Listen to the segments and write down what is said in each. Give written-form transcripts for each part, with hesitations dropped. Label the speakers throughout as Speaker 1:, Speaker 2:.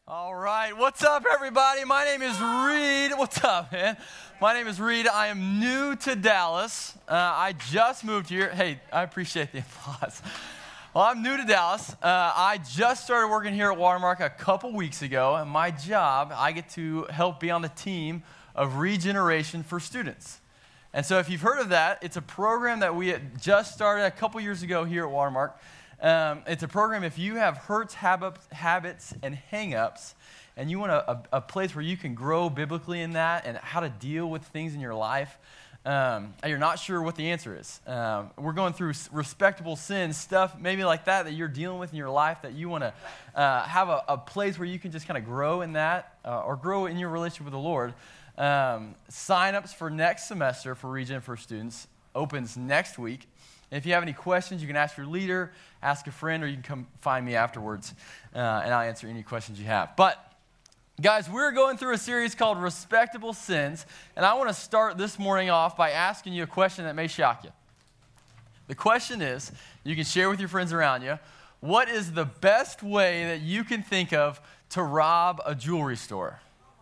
Speaker 1: All right, what's up, everybody? My name is Reed. What's up, man? My name is Reed. I am new to Dallas. I just moved here. Hey, I appreciate the applause. Well, I'm new to Dallas. I just started working here at Watermark a couple weeks ago, and my job, I get to help be on the team of Regeneration for Students. And so if you've heard of that, it's a program that we had just started a couple years ago here at Watermark. It's a program if you have hurts, habits, and hang-ups, and you want a place where you can grow biblically in that and how to deal with things in your life, and you're not sure what the answer is. We're going through respectable sin, stuff maybe like that you're dealing with in your life that you want to have a place where you can just kind of grow in that or grow in your relationship with the Lord. Sign-ups for next semester for Regen for Students opens next week. And if you have any questions, you can ask your leader, ask a friend, or you can come find me afterwards, and I'll answer any questions you have. But, guys, we're going through a series called Respectable Sins, and I want to start this morning off by asking you a question that may shock you. The question is, you can share with your friends around you, what is the best way that you can think of to rob a jewelry store?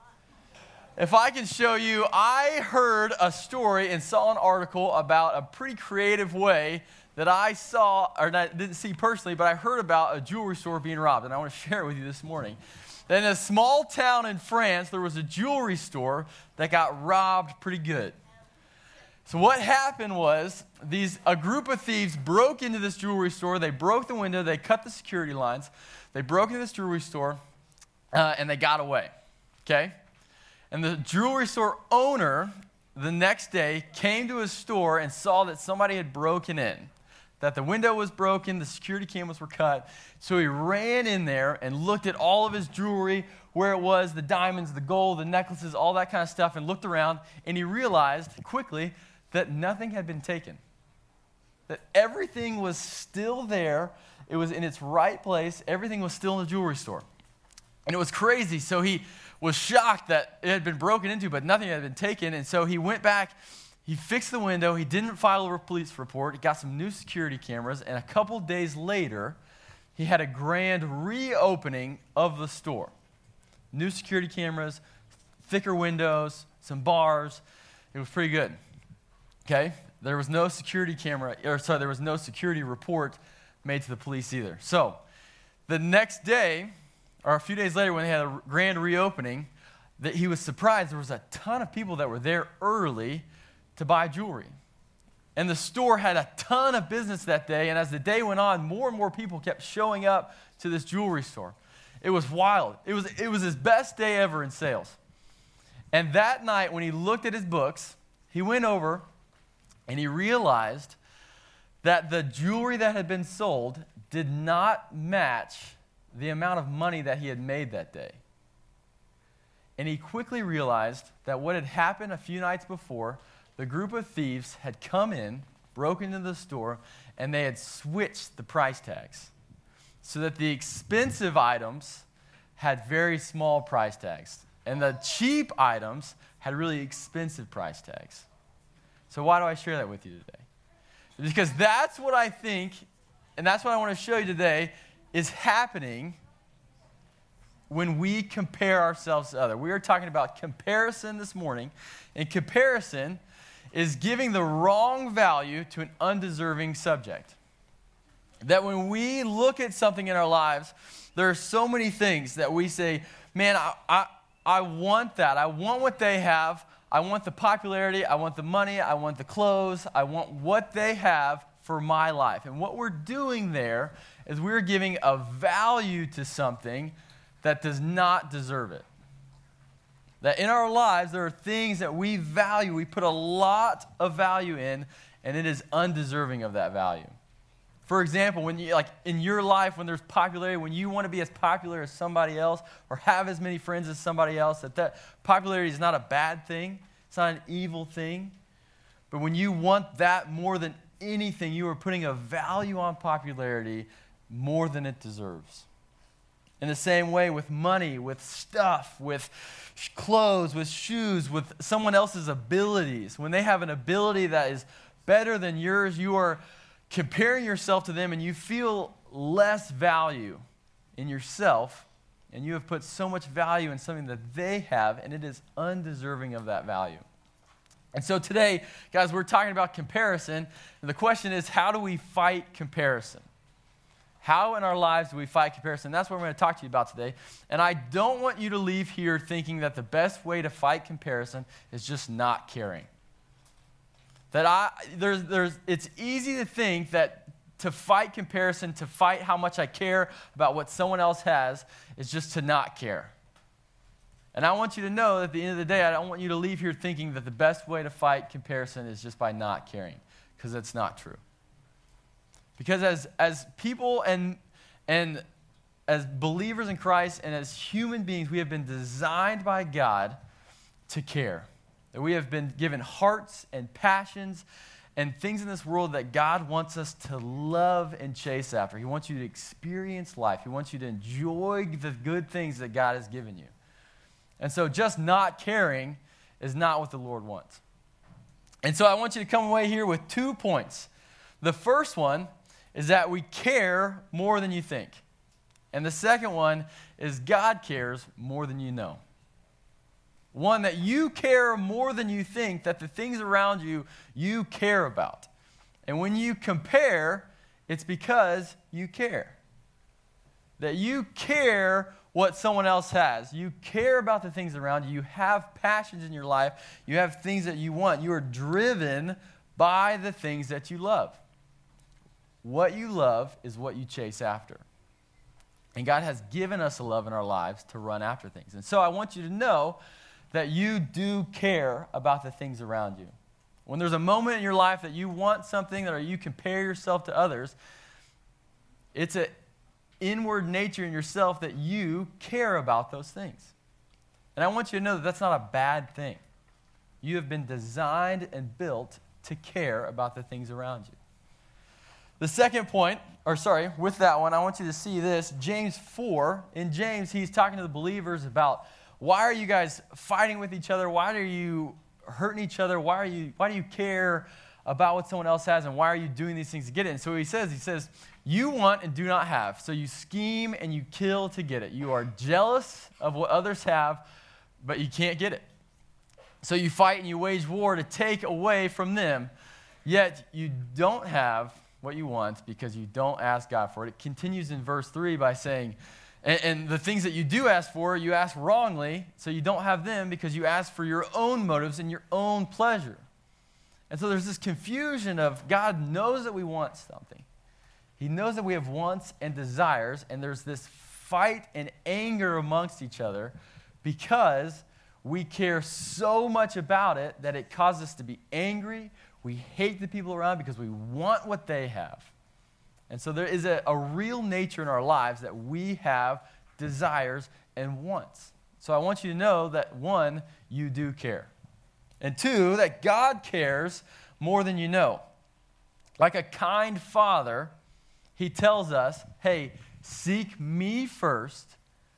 Speaker 1: If I can show you, I heard a story and saw an article about a pretty creative way that I saw, or didn't see personally, but I heard about a jewelry store being robbed, and I want to share it with you this morning. That in a small town in France, there was a jewelry store that got robbed pretty good. So what happened was, a group of thieves broke into this jewelry store, they broke the window, they cut the security lines, they broke into this jewelry store, and they got away, okay? And the jewelry store owner, the next day, came to his store and saw that somebody had broken in, that the window was broken, the security cameras were cut. So he ran in there and looked at all of his jewelry, where it was, the diamonds, the gold, the necklaces, all that kind of stuff, and looked around, and he realized quickly that nothing had been taken, that everything was still there. It was in its right place. Everything was still in the jewelry store. And it was crazy. So he was shocked that it had been broken into, but nothing had been taken. And so he went back, he fixed the window, he didn't file a police report, he got some new security cameras, and a couple days later, he had a grand reopening of the store. New security cameras, thicker windows, some bars. It was pretty good. Okay? There was no security report made to the police either. So, the next day, or a few days later when they had a grand reopening, that he was surprised there was a ton of people that were there early to buy jewelry. And the store had a ton of business that day, and as the day went on, more and more people kept showing up to this jewelry store. It was wild. It was his best day ever in sales. And that night, when he looked at his books, he went over and he realized that the jewelry that had been sold did not match the amount of money that he had made that day. And he quickly realized that what had happened a few nights before, the group of thieves had come in, broken into the store, and they had switched the price tags so that the expensive items had very small price tags, and the cheap items had really expensive price tags. So why do I share that with you today? Because that's what I think, and that's what I want to show you today, is happening when we compare ourselves to others. We are talking about comparison this morning, and comparison is giving the wrong value to an undeserving subject. That when we look at something in our lives, there are so many things that we say, man, I want that. I want what they have. I want the popularity. I want the money. I want the clothes. I want what they have for my life. And what we're doing there is we're giving a value to something that does not deserve it. That in our lives, there are things that we value, we put a lot of value in, and it is undeserving of that value. For example, when you, like in your life, when there's popularity, when you want to be as popular as somebody else or have as many friends as somebody else, that popularity is not a bad thing. It's not an evil thing. But when you want that more than anything, you are putting a value on popularity more than it deserves. In the same way with money, with stuff, with clothes, with shoes, with someone else's abilities. When they have an ability that is better than yours, you are comparing yourself to them and you feel less value in yourself and you have put so much value in something that they have, and it is undeserving of that value. And so today, guys, we're talking about comparison, and the question is, how do we fight comparison? How in our lives do we fight comparison? That's what we're going to talk to you about today. And I don't want you to leave here thinking that the best way to fight comparison is just not caring. It's easy to think that to fight comparison, to fight how much I care about what someone else has, is just to not care. And I want you to know that at the end of the day, I don't want you to leave here thinking that the best way to fight comparison is just by not caring, because that's not true. Because as people and as believers in Christ and as human beings, we have been designed by God to care. That we have been given hearts and passions and things in this world that God wants us to love and chase after. He wants you to experience life. He wants you to enjoy the good things that God has given you. And so just not caring is not what the Lord wants. And so I want you to come away here with 2 points. The first one is that we care more than you think. And the second one is God cares more than you know. One, that you care more than you think, that the things around you, you care about. And when you compare, it's because you care. That you care what someone else has. You care about the things around you. You have passions in your life. You have things that you want. You are driven by the things that you love. What you love is what you chase after. And God has given us a love in our lives to run after things. And so I want you to know that you do care about the things around you. When there's a moment in your life that you want something or you compare yourself to others, it's an inward nature in yourself that you care about those things. And I want you to know that that's not a bad thing. You have been designed and built to care about the things around you. The second point, with that one, I want you to see this. James 4, in James, he's talking to the believers about why are you guys fighting with each other? Why are you hurting each other? Why do you care about what someone else has? And why are you doing these things to get it? And so he says, you want and do not have. So you scheme and you kill to get it. You are jealous of what others have, but you can't get it. So you fight and you wage war to take away from them, yet you don't have what you want because you don't ask God for it. It continues in verse 3 by saying, and the things that you do ask for, you ask wrongly, so you don't have them because you ask for your own motives and your own pleasure. And so there's this confusion of God knows that we want something. He knows that we have wants and desires, and there's this fight and anger amongst each other because we care so much about it that it causes us to be angry. We hate the people around because we want what they have. And so there is a real nature in our lives that we have desires and wants. So I want you to know that, 1, you do care. And 2, that God cares more than you know. Like a kind father, he tells us, hey, seek me first,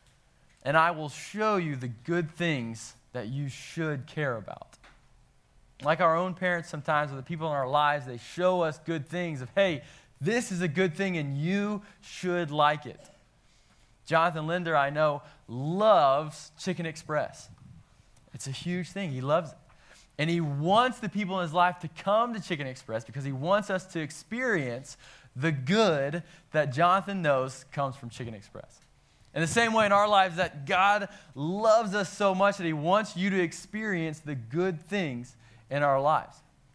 Speaker 1: and I will show you the good things that you should care about. Like our own parents sometimes, or the people in our lives, they show us good things of, hey, this is a good thing and you should like it. Jonathan Linder, I know, loves Chicken Express. It's a huge thing. He loves it. And he wants the people in his life to come to Chicken Express because he wants us to experience the good that Jonathan knows comes from Chicken Express. In the same way in our lives that God loves us so much that he wants you to experience the good things in our lives.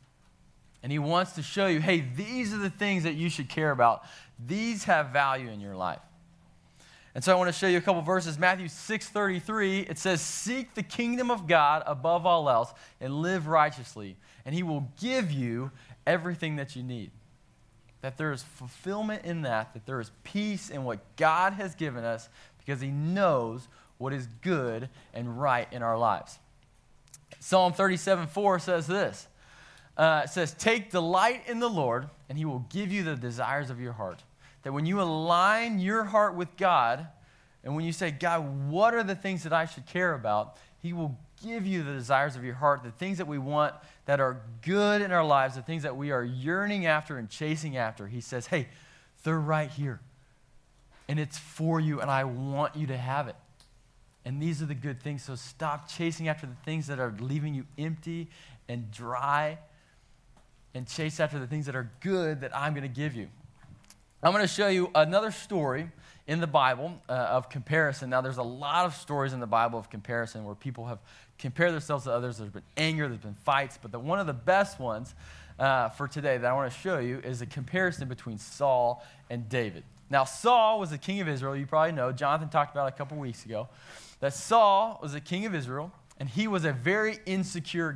Speaker 1: And he wants to show you, hey, these are the things that you should care about. These have value in your life. And so I want to show you a couple verses. Matthew 6:33, it says, seek the kingdom of God above all else and live righteously, and he will give you everything that you need. That there is fulfillment in that there is peace in what God has given us because he knows what is good and right in our lives. Psalm 37:4 says this. It says, take delight in the Lord, and he will give you the desires of your heart. That when you align your heart with God, and when you say, God, what are the things that I should care about? He will give you the desires of your heart, the things that we want that are good in our lives, the things that we are yearning after and chasing after. He says, hey, they're right here. And it's for you, and I want you to have it. And these are the good things. So stop chasing after the things that are leaving you empty and dry, and chase after the things that are good that I'm going to give you. I'm going to show you another story in the Bible of comparison. Now, there's a lot of stories in the Bible of comparison where people have compared themselves to others. There's been anger, there's been fights, but one of the best ones for today that I want to show you is a comparison between Saul and David. Now, Saul was the king of Israel. You probably know. Jonathan talked about it a couple weeks ago. That Saul was the king of Israel, and he was a very insecure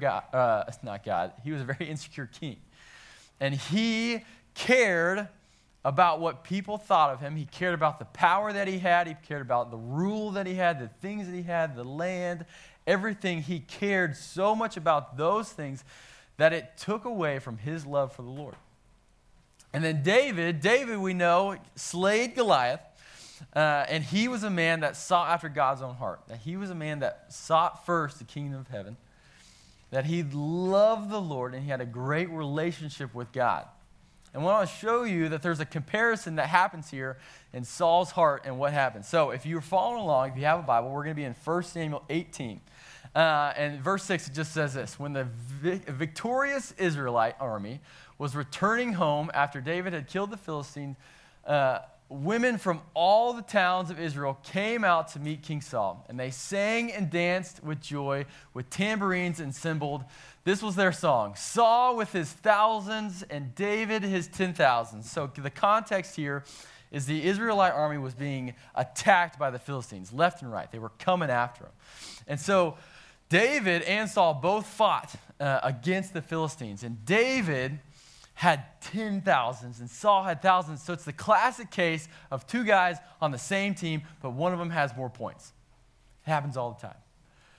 Speaker 1: he was a very insecure king. And he cared about what people thought of him. He cared about the power that he had. He cared about the rule that he had, the things that he had, the land, everything. He cared so much about those things that it took away from his love for the Lord. And then David we know, slayed Goliath. And he was a man that sought after God's own heart. That he was a man that sought first the kingdom of heaven. That he loved the Lord and he had a great relationship with God. And I want to show you that there's a comparison that happens here in Saul's heart and what happens. So if you're following along, if you have a Bible, we're going to be in 1 Samuel 18. And verse 6, it just says this. When the victorious Israelite army was returning home after David had killed the Philistines, women from all the towns of Israel came out to meet King Saul, and they sang and danced with joy, with tambourines and cymbals. This was their song: Saul with his thousands and David his 10,000. So the context here is the Israelite army was being attacked by the Philistines, left and right. They were coming after them. And so David and Saul both fought against the Philistines, and David had 10,000s and Saul had thousands. So it's the classic case of two guys on the same team, but one of them has more points. It happens all the time.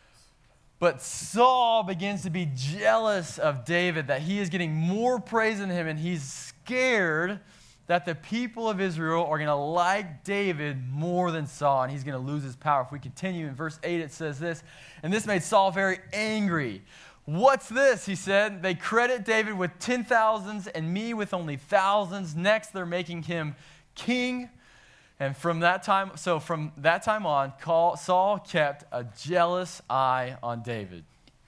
Speaker 1: But Saul begins to be jealous of David, that he is getting more praise than him, and he's scared that the people of Israel are going to like David more than Saul, and he's going to lose his power. If we continue in verse 8, it says this, and this made Saul very angry. What's this? He said. They credit David with 10,000s and me with only thousands. Next, they're making him king. And from that time on, Saul kept a jealous eye on David.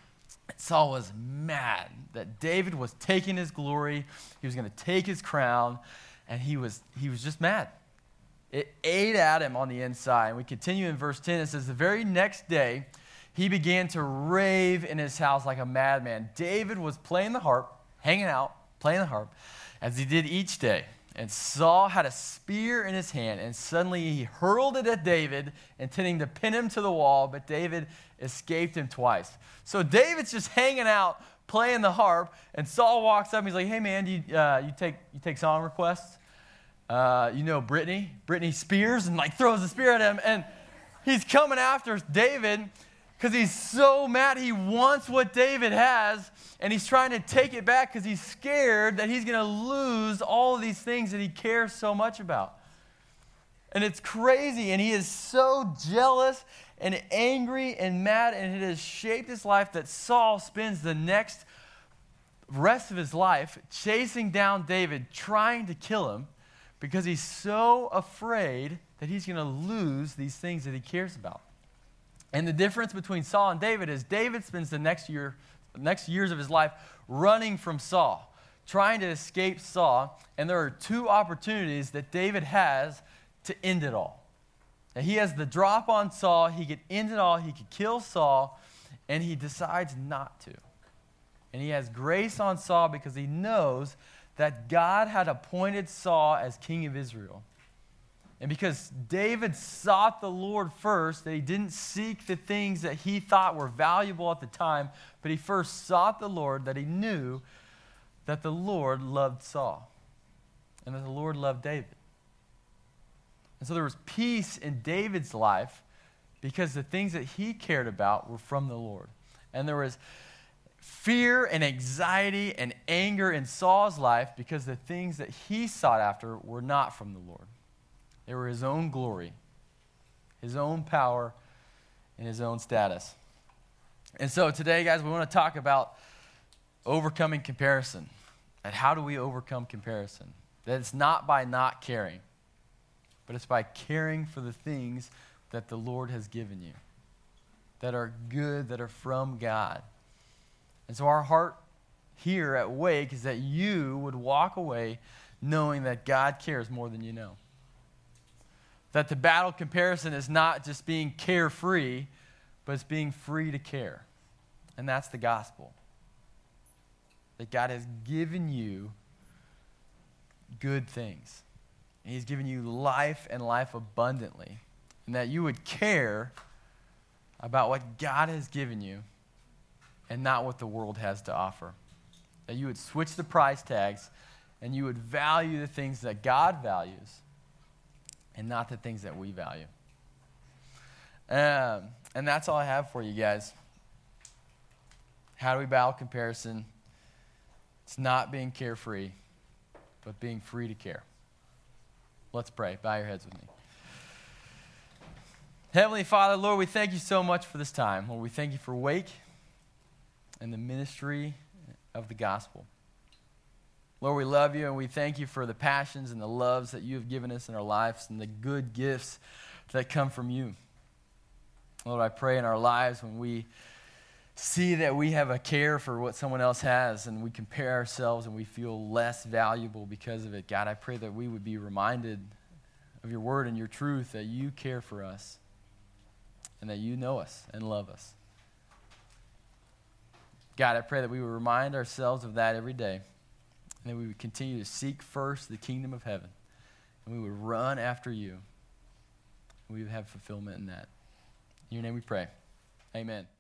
Speaker 1: Saul was mad that David was taking his glory. He was going to take his crown, and he was just mad. It ate at him on the inside. And we continue in verse 10. It says, the very next day, he began to rave in his house like a madman. David was playing the harp, hanging out, playing the harp, as he did each day. And Saul had a spear in his hand, and suddenly he hurled it at David, intending to pin him to the wall, but David escaped him twice. So David's just hanging out, playing the harp, and Saul walks up, and he's like, hey man, you take song requests? Britney Spears, and like throws the spear at him, and he's coming after David, because he's so mad. He wants what David has, and he's trying to take it back because he's scared that he's going to lose all of these things that he cares so much about. And it's crazy, and he is so jealous and angry and mad, and it has shaped his life that Saul spends the next rest of his life chasing down David, trying to kill him, because he's so afraid that he's going to lose these things that he cares about. And the difference between Saul and David is David spends the next years of his life running from Saul, trying to escape Saul. And there are two opportunities that David has to end it all. And he has the drop on Saul. He could end it all. He could kill Saul, and he decides not to. And he has grace on Saul because he knows that God had appointed Saul as king of Israel. And because David sought the Lord first, that he didn't seek the things that he thought were valuable at the time, but he first sought the Lord, that he knew that the Lord loved Saul and that the Lord loved David. And so there was peace in David's life because the things that he cared about were from the Lord. And there was fear and anxiety and anger in Saul's life because the things that he sought after were not from the Lord. They were his own glory, his own power, and his own status. And so today, guys, we want to talk about overcoming comparison. And how do we overcome comparison? That it's not by not caring, but it's by caring for the things that the Lord has given you. that are good, that are from God. And so our heart here at Wake is that you would walk away knowing that God cares more than you know. That the battle comparison is not just being carefree, but it's being free to care. And that's the gospel. That God has given you good things. And He's given you life and life abundantly. And that you would care about what God has given you and not what the world has to offer. That you would switch the price tags and you would value the things that God values and not the things that we value. And that's all I have for you guys. How do we battle comparison? It's not being carefree, but being free to care. Let's pray. Bow your heads with me. Heavenly Father, Lord, we thank you so much for this time. Lord, we thank you for Wake and the ministry of the gospel. Lord, we love you and we thank you for the passions and the loves that you have given us in our lives and the good gifts that come from you. Lord, I pray in our lives when we see that we have a care for what someone else has and we compare ourselves and we feel less valuable because of it. God, I pray that we would be reminded of your word and your truth, that you care for us and that you know us and love us. God, I pray that we would remind ourselves of that every day and that we would continue to seek first the kingdom of heaven and we would run after you and we would have fulfillment in that. In your name we pray. Amen.